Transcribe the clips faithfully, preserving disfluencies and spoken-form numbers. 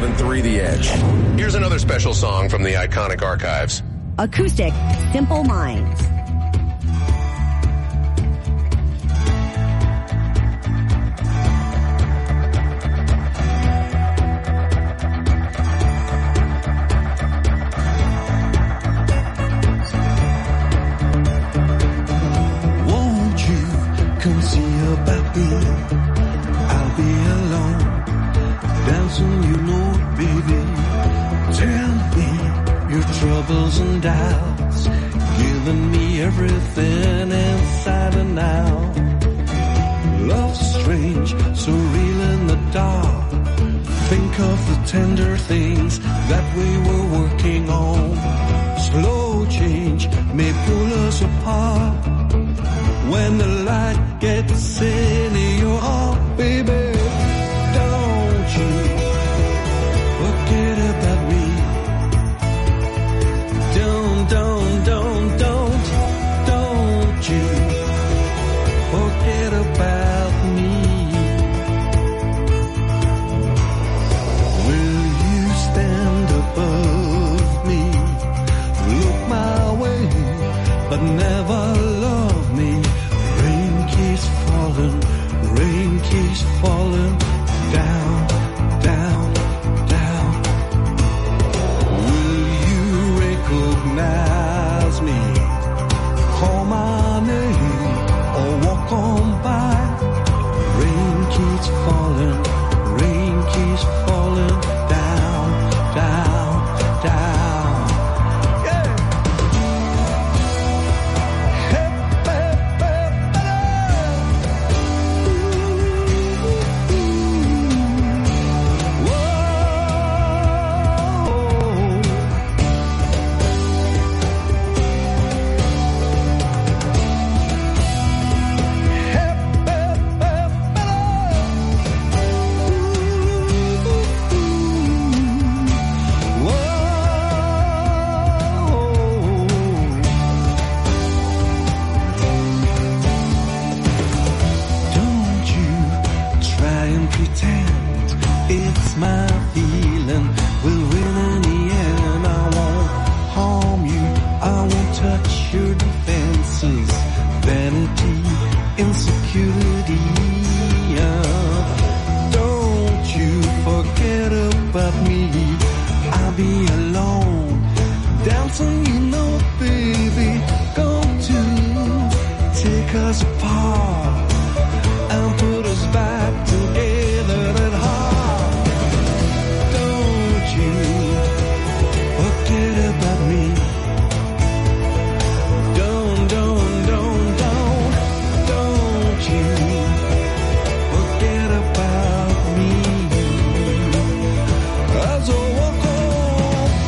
seven three The Edge. Here's another special song from the iconic archives. Acoustic, Simple Minds. Come see about me. I'll be alone, dancing, you know, baby. Tell me your troubles and doubts, giving me everything inside and out. Love's strange, so real in the dark. Think of the tender things that we were working on. Slow change may pull us apart. When the light gets in your heart, baby, don't you forget about me. Don't, don't, don't, don't, don't you forget about me. Will you stand above me? Look my way, but never love me. Rain keeps falling down, down, down. Will you recognize me? Call my name or walk on by. Rain keeps falling, rain keeps falling down, down, down. It's my feeling we'll win in the end. I won't harm you, I won't touch your defenses. Vanity, insecurity, uh, don't you forget about me. I'll be alone, dancing, you know, baby. Going to take us apart and put us back together at heart. Forget about me. Don't, don't, don't, don't, don't you forget about me. As I walk on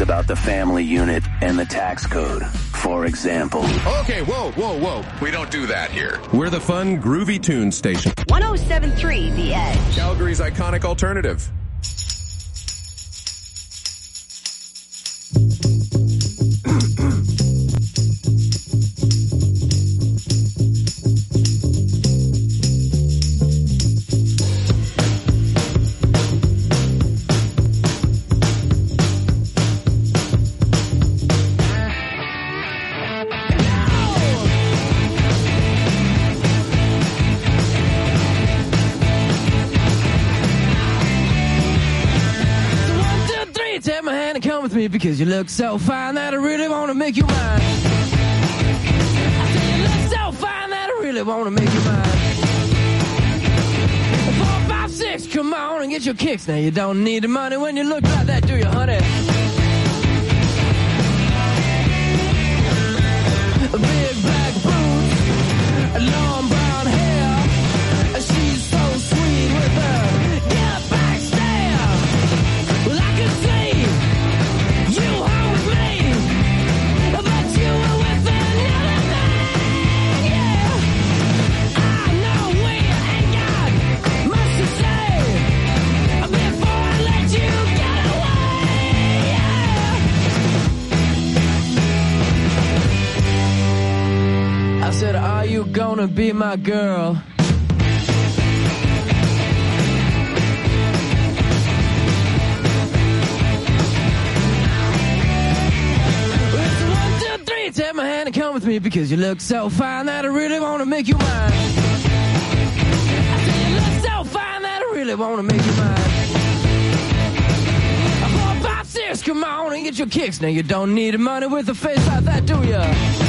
about the family unit and the tax code. For example. Okay, whoa, whoa, whoa. We don't do that here. We're the fun, groovy tune station. one oh seven point three The Edge. Calgary's iconic alternative. Take my hand and come with me because you look so fine that I really want to make you mine. I said you look so fine that I really want to make you mine. Four, five, six, come on and get your kicks. Now you don't need the money when you look like that, do you, honey? Big black boots, long brown hair. She's so sweet with her get back stare. Well, I could see you home with me, but you were with another man, yeah. I know we ain't got much to say before I let you get away, yeah. I said, are you gonna be my girl? Take my hand and come with me because you look so fine that I really want to make you mine. I said you look so fine that I really want to make you mine. Four, five, six, come on and get your kicks. Now you don't need money with a face like that, do ya?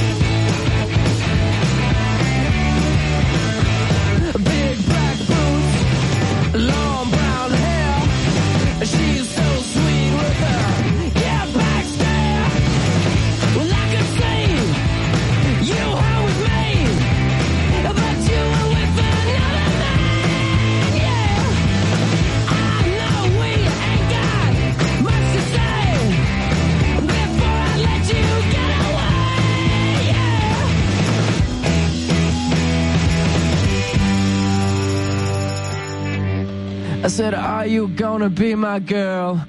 Big black boots, long brown hair. She's so sweet with her get back stare. Well, I could see you home with me, but you were with another man, yeah. I know we ain't got much to say before I let you get away, yeah. I said, are you gonna be my girl?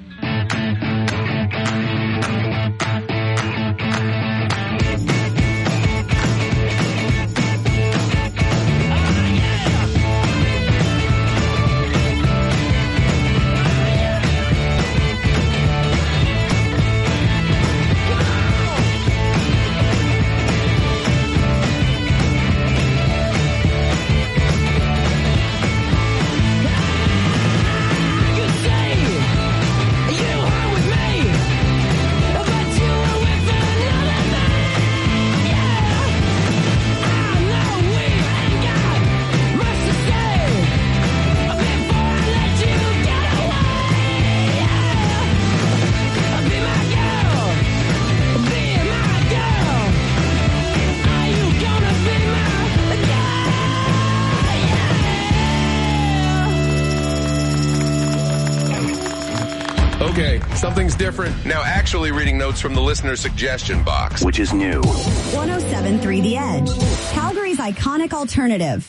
Okay, something's different. Now actually reading notes from the listener suggestion box. Which is new. one oh seven point three The Edge. Calgary's iconic alternative.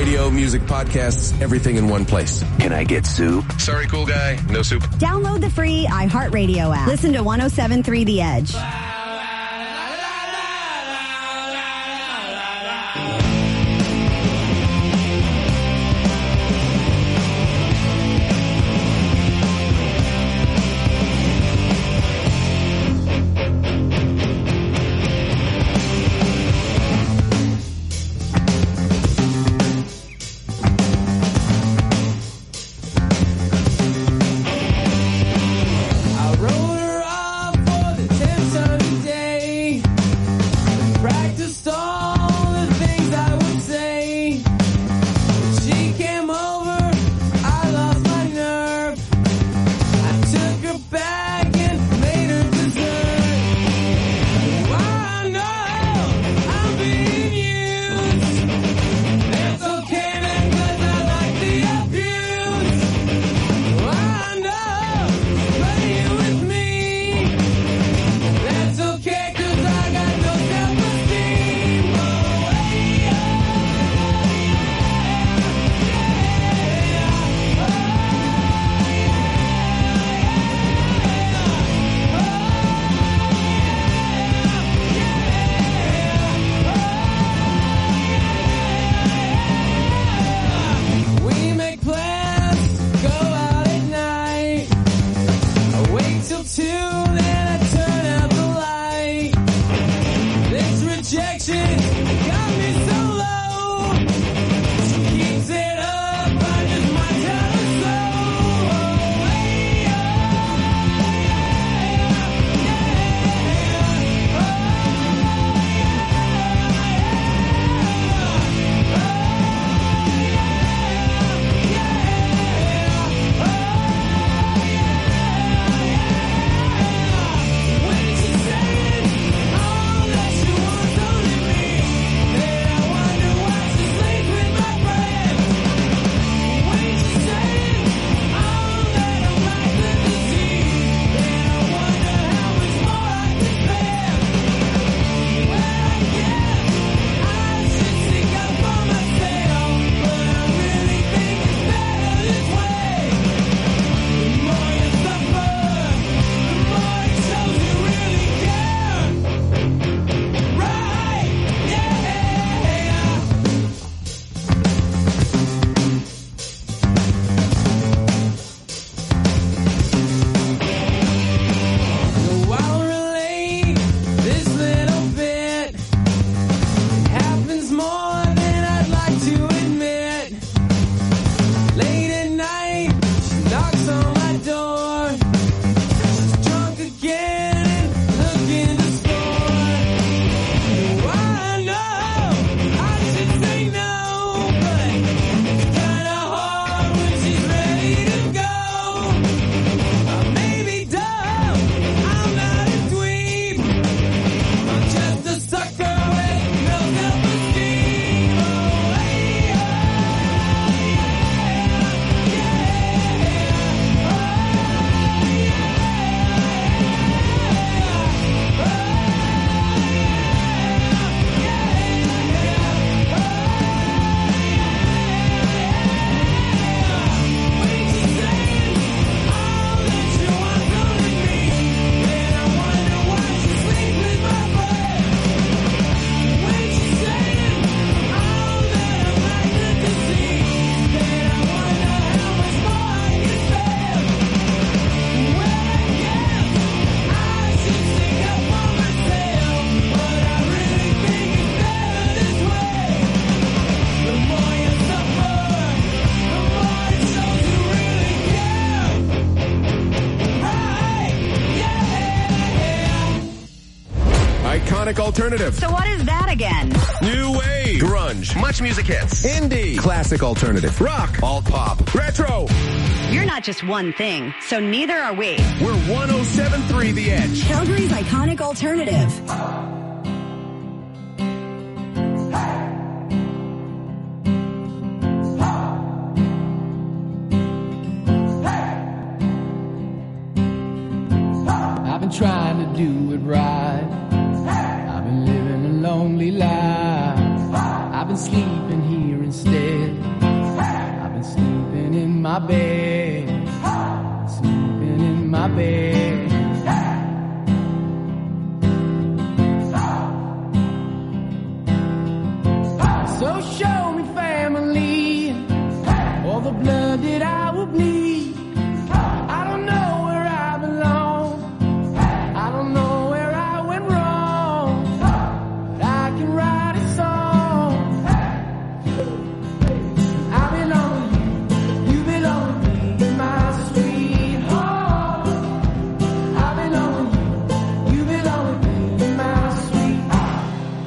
radio, music, podcasts, everything in one place. Can I get soup? Sorry, cool guy. No soup. Download the free iHeartRadio app. Listen to one oh seven point three The Edge. I wrote her off for the tenth time today. Practiced all the things I would say. When she came over, I lost my nerve. I took her back and made her dessert. I know I'm being used. It's okay, man, 'cause I like the abuse. I know playing with me. That's okay, 'cause I got no self-esteem. Oh, hey, we make plans, go out at night. I wait till two, then I turn out the light. This rejection got me so low. She keeps it up, I just might tell her so. Oh, hey, when she says all that she wants only me, then I wonder why she sleeps with my friends. When she says all that I'm like the disease, then I wonder how much more I can spend. Well, I guess I should stick up for myself, but I really think it's better this way. The more you suffer, the more it shows you really care. Right, yeah. So I'll relate this little bit. It happens more than I'd like to admit. Late at night, she knocks on my door. She's drunk again and looking to score. I know I should say no, but it's kinda hard when she's ready to go. I may be dumb, I'm not a dweeb. I'm just a sucker with no self-esteem. Oh, hey, when she says all that she wants only me, then I wonder why she sleeps with my friends. When she says all that I'm like the disease, then I wonder how much more I can spend. Well, I guess I should stick up for myself, but I really think it's better this way. The more you suffer, the more it shows you really care. Right, yeah. Iconic alternative. So what is that again? New wave. Grunge. Much music hits. Indie. Classic alternative. Rock. Alt pop. Retro. You're not just one thing, so neither are we. We're one oh seven point three The Edge. Calgary's iconic alternative. I've been trying to do it right. I've been living a lonely life. I've been sleeping here instead. I've been sleeping in my bed. Sleeping in my bed. So show me family, all the blood that I will bleed. I don't know where I belong. I don't know where I went wrong. But I can write a song. I belong to you, you belong to me, my sweetheart. I belong to you, you belong to me, my sweetheart.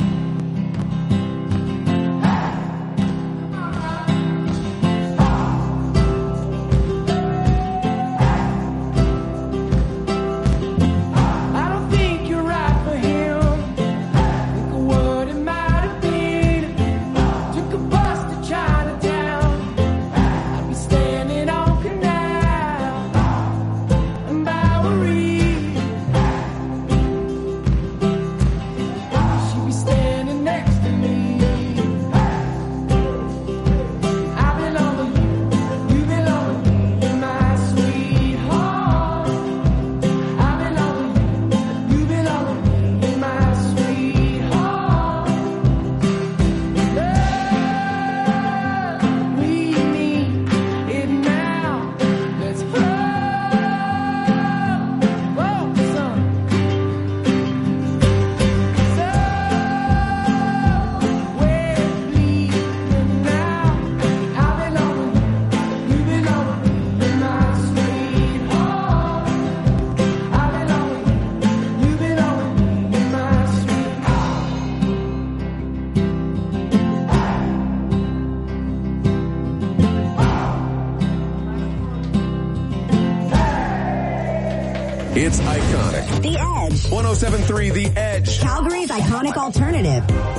I don't think you're right for him. Think of what it might have been. Took a bus to Chinatown. I'd be standing on Canal and Bowery. She'd be standing next to me. I belong to you, you belong to me, my sweetheart. I belong to you, you belong to me, my sweetheart. Love, we need it now. Let's roll, roll, son. So, we're bleeding now. I belong to you, you belong to me, my sweetheart. I belong to you, you belong to me, my sweetheart. It's iconic. The Edge. one oh seven point three The Edge. Calgary's iconic alternative.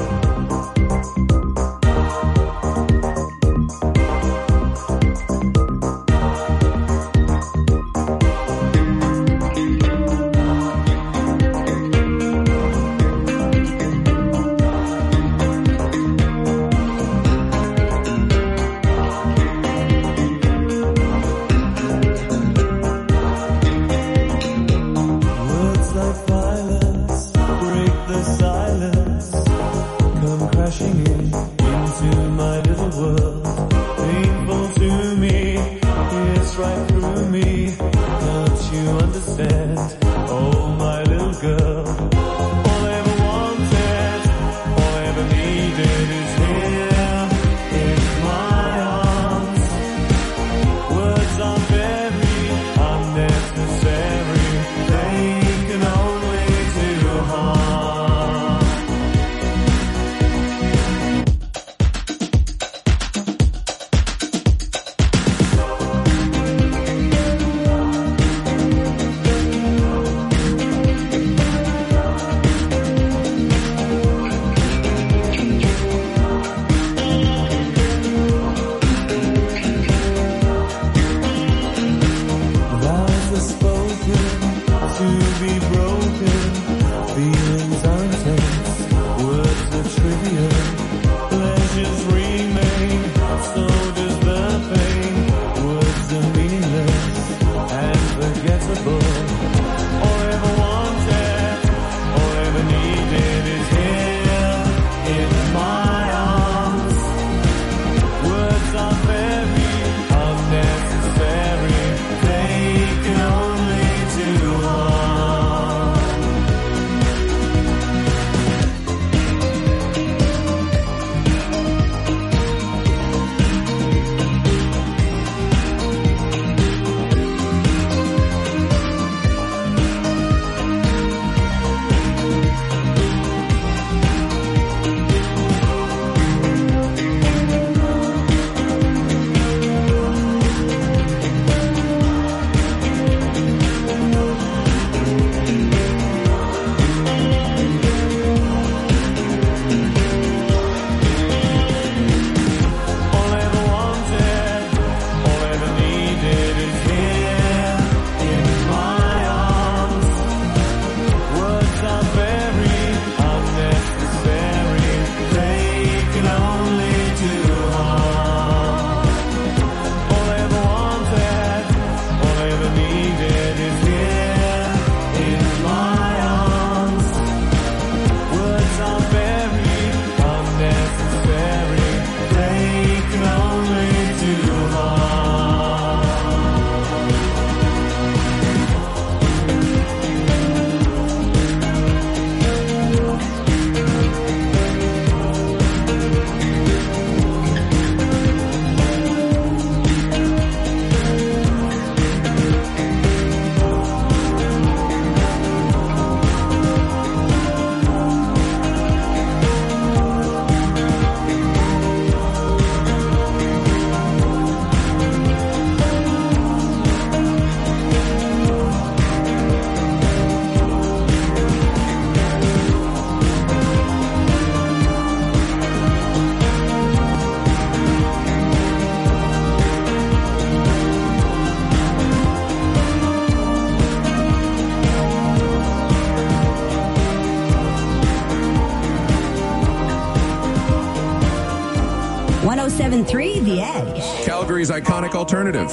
Words like violence break the silence, come crashing in into my little world. Painful to me, it's right through me. Don't you understand? Oh, my little girl. All I ever wanted, all I ever needed is here in my arms. Words are very unnecessary. They can only do harm. Vows are spoken to be broken. Feelings are intense, words are trivial. Pleasures remain, so does the pain. Words are meaningless and forgettable. All I ever wanted, all I ever needed is here in my arms. Words are very unnecessary. They can only do harm. seven point three The Edge. Calgary's iconic alternative.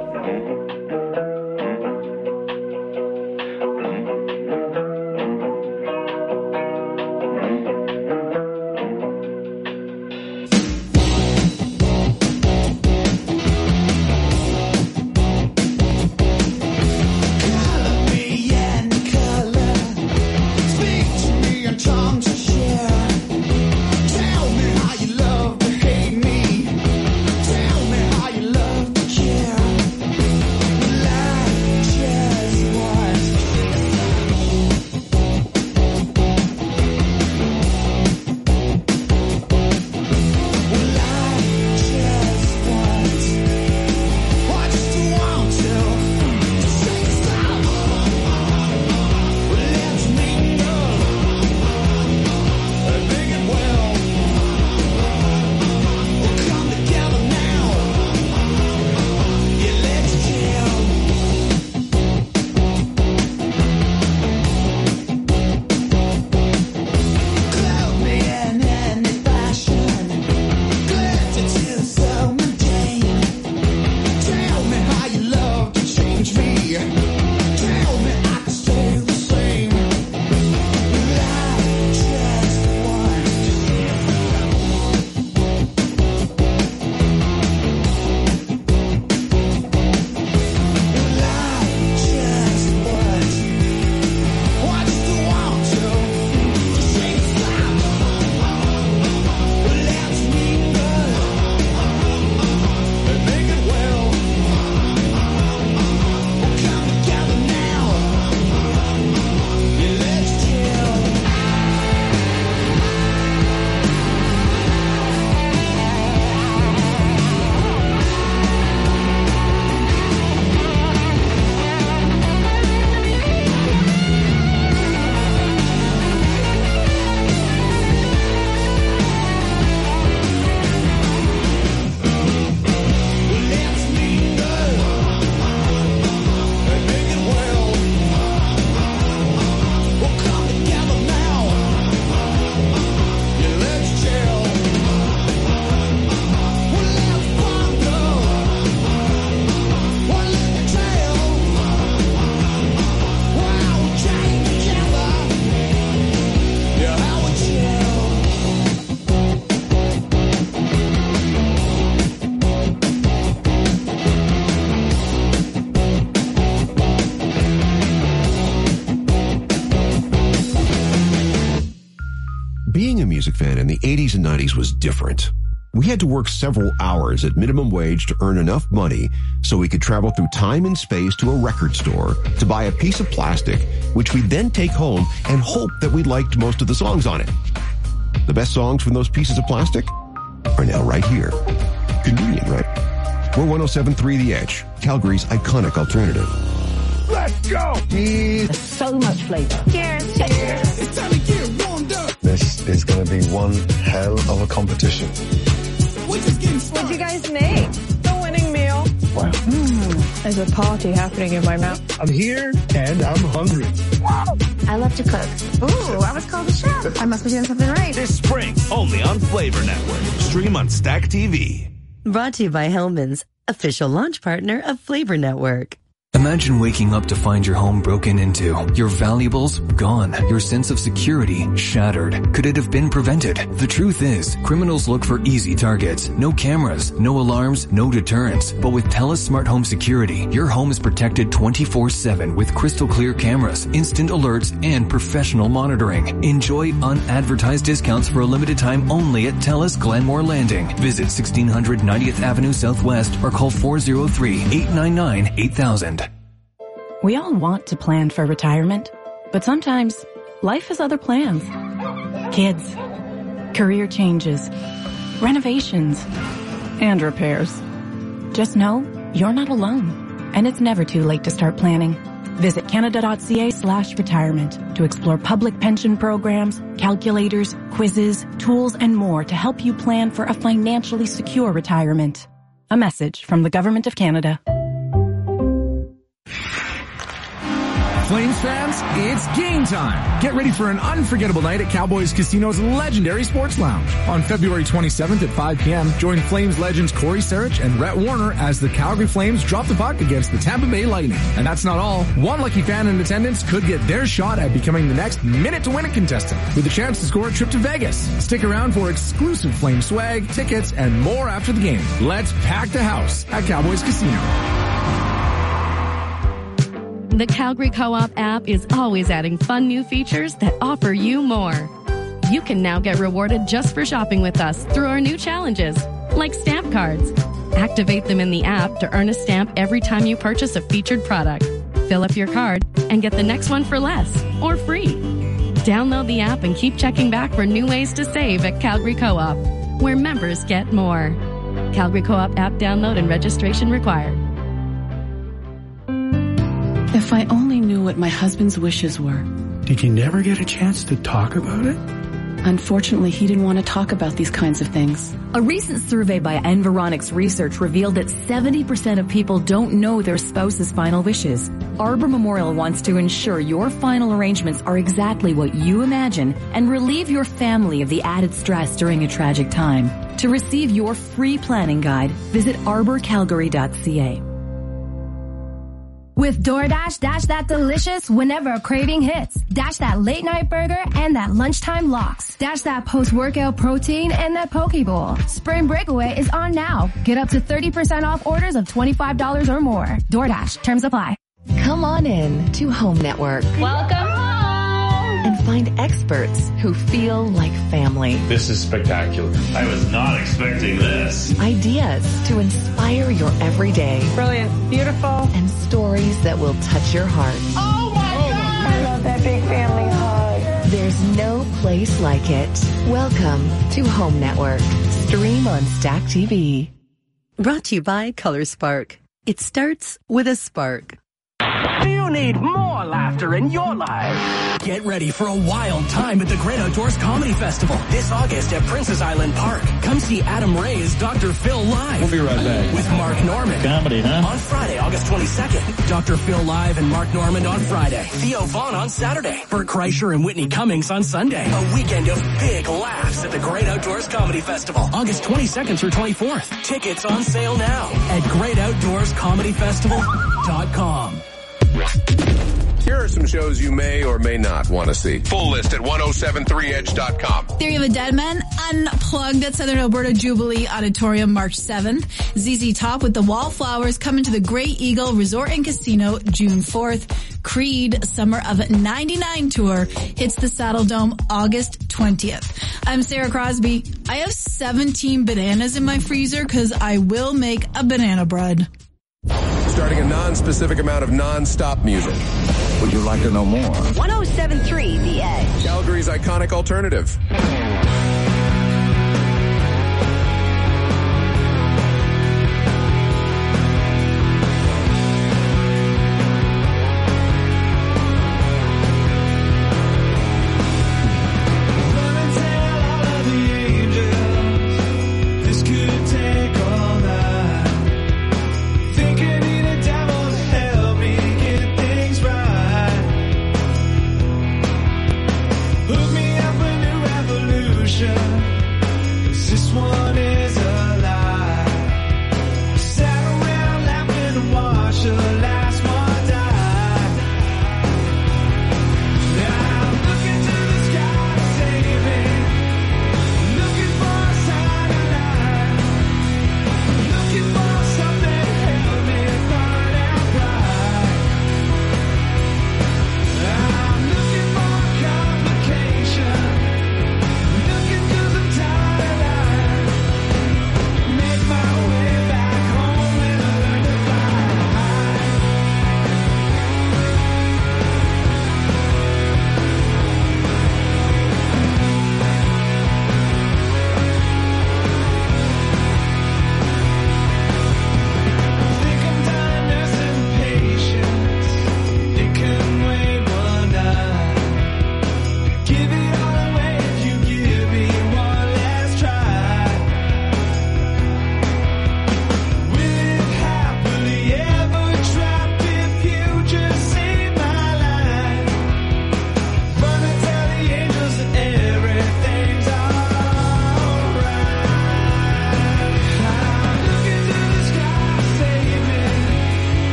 Being a music fan in the eighties and nineties was different. We had to work several hours at minimum wage to earn enough money so we could travel through time and space to a record store to buy a piece of plastic, which we'd then take home and hope that we liked most of the songs on it. The best songs from those pieces of plastic are now right here. Convenient, right? We're one oh seven point three The Edge, Calgary's iconic alternative. Let's go! There's so much flavor. Cheers! Cheers! It's time to get warmed up! This is going to be one hell of a competition. We're just getting started. What'd you guys make? The winning meal. Wow. Mm, there's a party happening in my mouth. I'm here and I'm hungry. I love to cook. Ooh, I was called a chef. I must be doing something right. This spring, only on Flavor Network. Stream on Stack T V. Brought to you by Hellman's, official launch partner of Flavor Network. Imagine waking up to find your home broken into, your valuables gone, your sense of security shattered. Could it have been prevented? The truth is, criminals look for easy targets. No cameras, no alarms, no deterrents. But with TELUS Smart Home Security, your home is protected twenty-four seven with crystal clear cameras, instant alerts, and professional monitoring. Enjoy unadvertised discounts for a limited time only at TELUS Glenmore Landing. Visit sixteen hundred ninetieth Avenue Southwest or call four oh three, eight nine nine, eight thousand. We all want to plan for retirement, but sometimes life has other plans. Kids, career changes, renovations, and repairs. Just know you're not alone, and it's never too late to start planning. Visit canada.ca slash retirement to explore public pension programs, calculators, quizzes, tools, and more to help you plan for a financially secure retirement. A message from the Government of Canada. Flames fans, it's game time. Get ready for an unforgettable night at Cowboys Casino's legendary sports lounge. On February twenty-seventh at five p.m., join Flames legends Corey Sarich and Rhett Warner as the Calgary Flames drop the puck against the Tampa Bay Lightning. And that's not all. One lucky fan in attendance could get their shot at becoming the next Minute to Win It contestant with a chance to score a trip to Vegas. Stick around for exclusive Flame swag, tickets, and more after the game. Let's pack the house at Cowboys Casino. The Calgary Co-op app is always adding fun new features that offer you more. You can now get rewarded just for shopping with us through our new challenges, like stamp cards. Activate them in the app to earn a stamp every time you purchase a featured product. Fill up your card and get the next one for less or free. Download the app and keep checking back for new ways to save at Calgary Co-op, where members get more. Calgary Co-op app download and registration required. If I only knew what my husband's wishes were. Did you never get a chance to talk about it? Unfortunately, he didn't want to talk about these kinds of things. A recent survey by Environics Research revealed that seventy percent of people don't know their spouse's final wishes. Arbor Memorial wants to ensure your final arrangements are exactly what you imagine and relieve your family of the added stress during a tragic time. To receive your free planning guide, visit arbor calgary dot c a. With DoorDash, dash that delicious whenever a craving hits. Dash that late night burger and that lunchtime lox. Dash that post-workout protein and that poke bowl. Spring Breakaway is on now. Get up to thirty percent off orders of twenty-five dollars or more. DoorDash, terms apply. Come on in to Home Network. Welcome home! And find experts who feel like family. This is spectacular. I was not expecting this. Ideas to inspire your everyday. Brilliant. Beautiful. And stories that will touch your heart. Oh my God! I love that big family hug. There's no place like it. Welcome to Home Network. Stream on Stack T V. Brought to you by Color Spark. It starts with a spark. Do you need more laughter in your life? Get ready for a wild time at the Great Outdoors Comedy Festival this August at Princess Island Park. Come see Adam Ray's Doctor Phil live. We'll be right back. With Mark Norman. Comedy, huh? On Friday, August twenty-second. Doctor Phil live and Mark Norman on Friday. Theo Vaughn on Saturday. Bert Kreischer and Whitney Cummings on Sunday. A weekend of big laughs at the Great Outdoors Comedy Festival. August twenty-second through twenty-fourth. Tickets on sale now at great outdoors comedy festival dot com. Here are some shows you may or may not want to see. Full list at ten seventy-three edge dot com. Theory of a Dead Man Unplugged at Southern Alberta Jubilee Auditorium March seventh. Z Z Top with the Wallflowers coming to the Great Eagle Resort and Casino June fourth. Creed Summer of ninety-nine tour hits the Saddle Dome August twentieth. I'm Sarah Crosby. I have seventeen bananas in my freezer because I will make a banana bread. Starting a non-specific amount of non-stop music. Would you like to know more? ten seventy-three The Edge. Calgary's iconic alternative.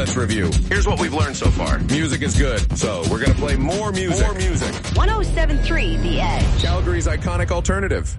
First review. Here's what we've learned so far. Music is good, so we're going to play more music. More music. one oh seven point three The Edge. Calgary's iconic alternative.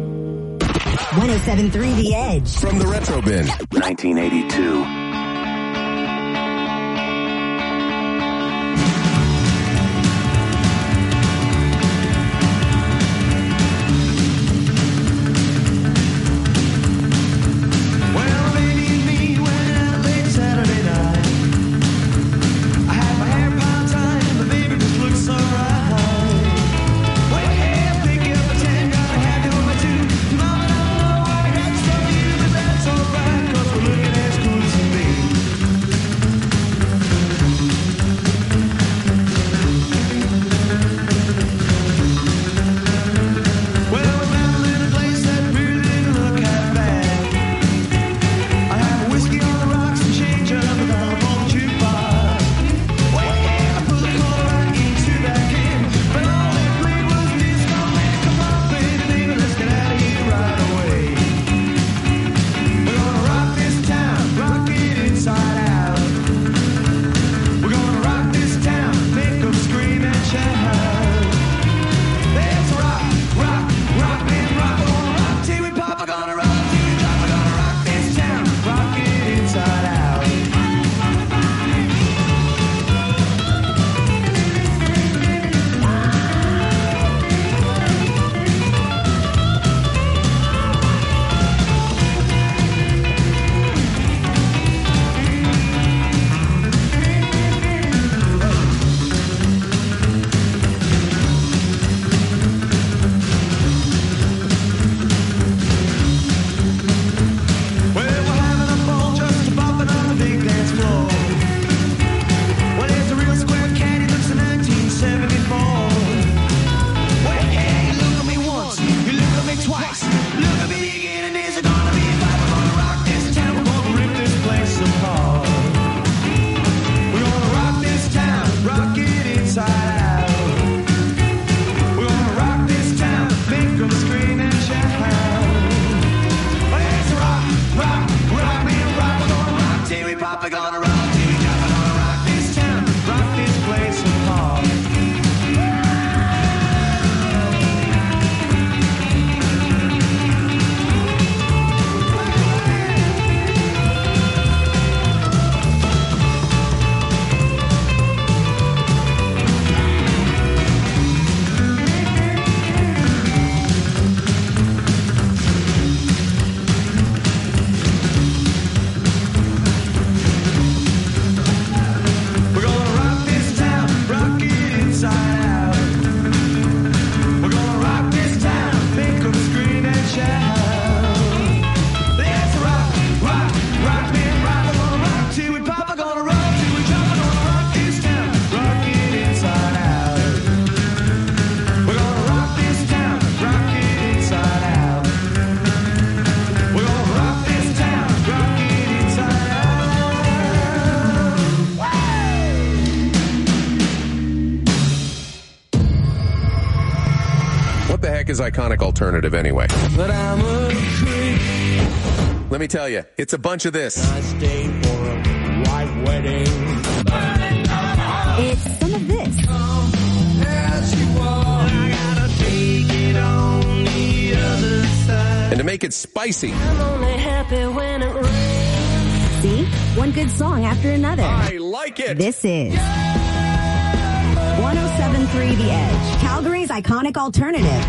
one oh seven point three The Edge. From the Retro Bin. nineteen eighty-two. What the heck is iconic alternative anyway? But I'm a creep. Let me tell you, it's a bunch of this. I stayed for a white wedding. It's some of this. As you walk, I gotta take it on the other side. And to make it spicy, I'm only happy when it rains. See? One good song after another. I like it. This is one oh seven point three The Edge, Calgary's iconic alternative.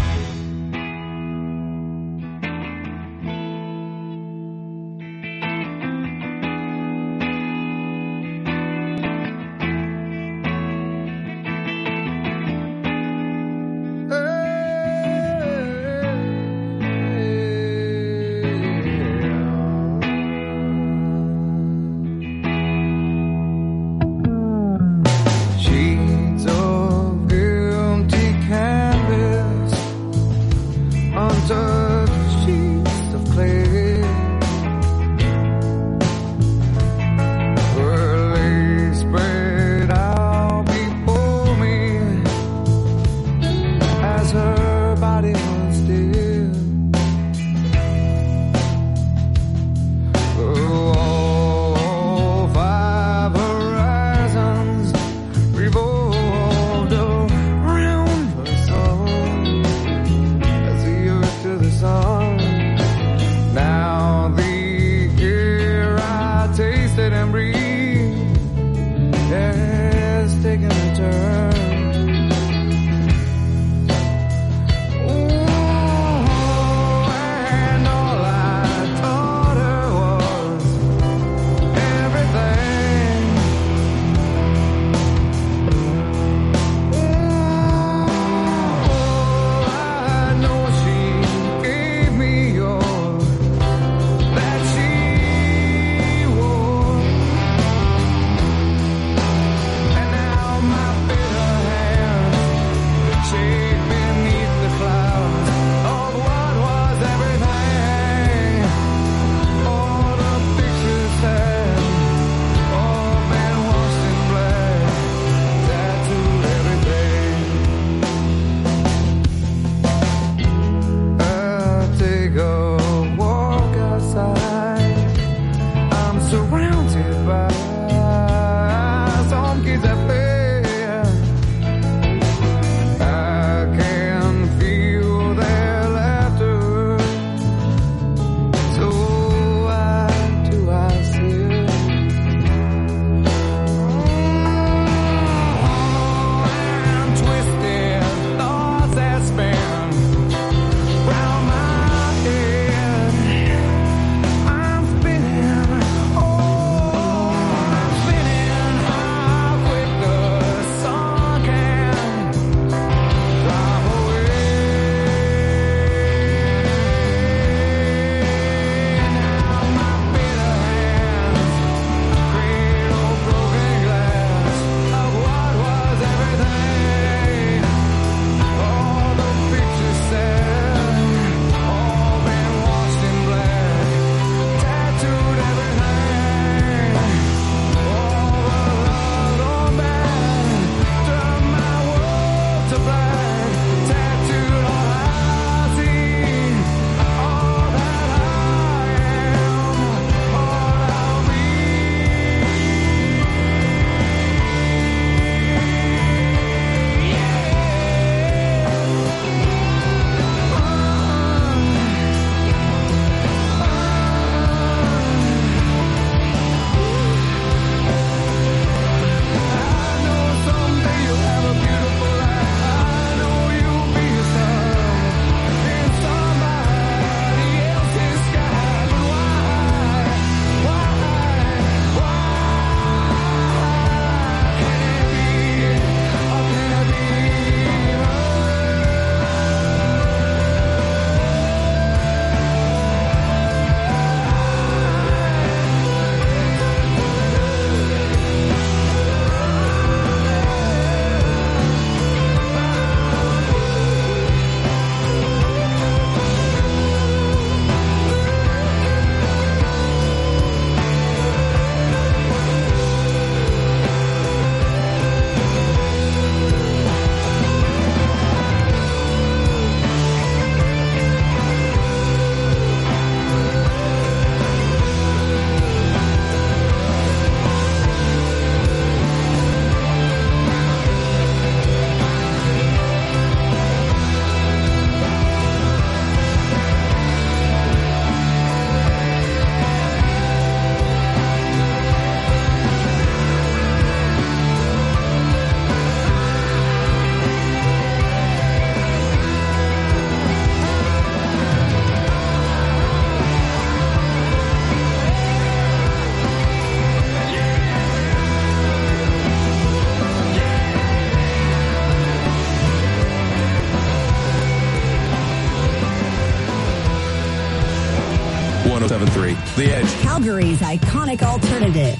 one oh seven three The Edge. Calgary's iconic alternative.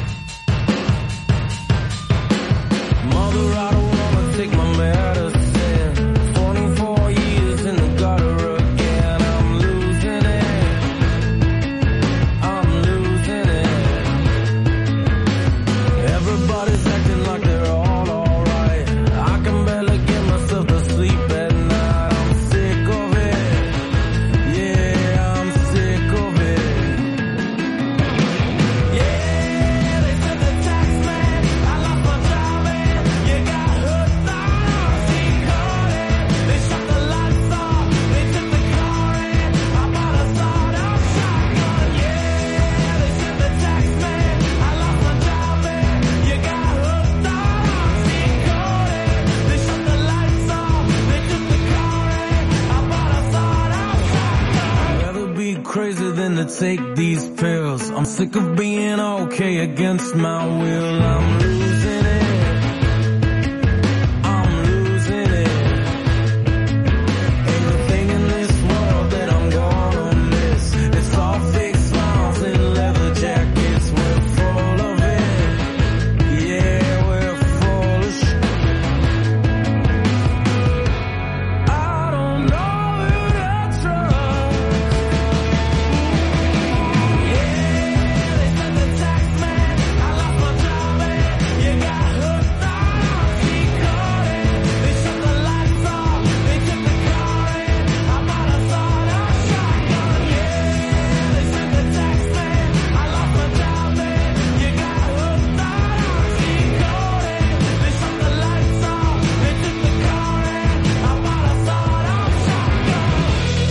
Mother, I don't wanna take my medicine. twenty-four years in the gutter again. I'm losing it. I'm losing it. Everybody's acting like they're all alright. I can barely get myself to sleep at night. I'm sick of it. Yeah, I'm sick of it. Yeah, they said the tax man, I lost my job and you got hooked on. She caught it. They shut the lights off. They took the car and I bought a sawed-off shotgun. Yeah, they said the tax man, I lost my job and you got hooked on. She caught it. They shut the lights off. They took the car and I bought a sawed-off shotgun. I'd rather be crazy than to take these pills. I'm sick of being okay against my will. I'm losing it. I'm losing it. Everything in this world that I'm gonna miss. It's all fake smiles and leather jackets. We're full of it. Yeah, we're full of shit. I don't know who to trust. Yeah, they said the tax man, I lost my job and you got hooked on. She caught it. They shut the lights off. They took the car and I bought a sawed-off shotgun. Yeah, they said the tax man, I lost my job and you got hooked on. She caught it. They shut the lights off. They took the car and I bought a sawed-off shotgun.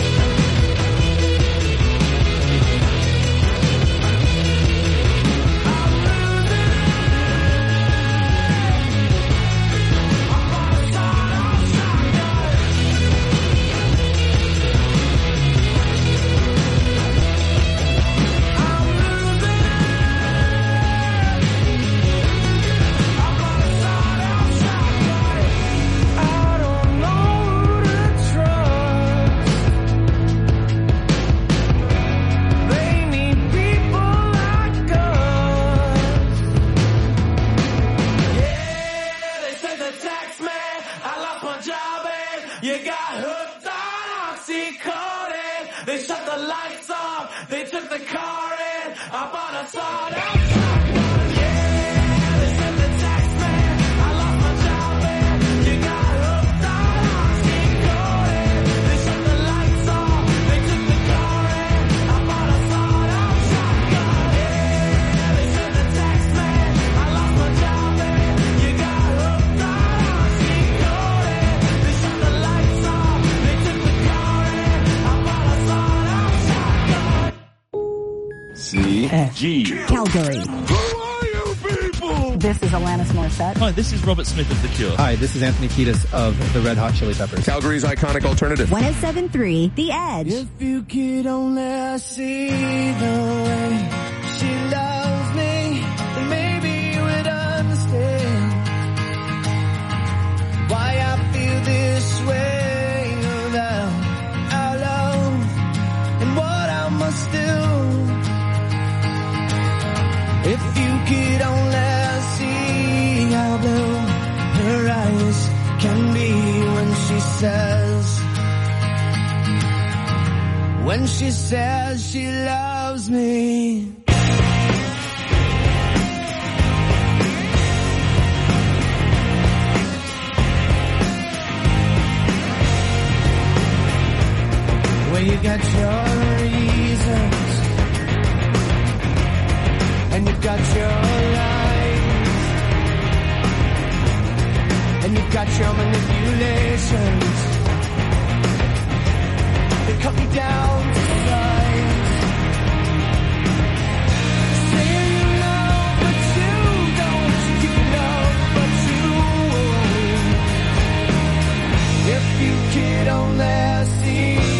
I don't know who to trust. They need people like us. Yeah, they said the tax man, I lost my job and you got hooked on Oxycontin. They shut the lights off. They took the car and I bought a sawed-off shotgun. Yeah, they said the tax man, I lost my job and you got hooked on Oxycontin. They shut the lights off. They took the car and I bought a sawed-off shotgun. Yeah, they said the tax man, I lost my job and you got hooked on Oxycontin. They shut the lights off. They took the car and I bought a sawed-off shotgun. C G. Calgary. This is Alanis Morissette. Hi, this is Robert Smith of The Cure. Hi, this is Anthony Kiedis of the Red Hot Chili Peppers. Calgary's iconic alternative. one oh seven three The Edge. If you could only see the way she loves me, then maybe you would understand why I feel this way about our love and what I must do. If you could only see how blue her eyes can be when she says, when she says she loves me. Well, you got your reasons and you've got your lies and you've got your manipulations. They cut me down to size. Say you love, but you don't. You love, but you won't. If you could only see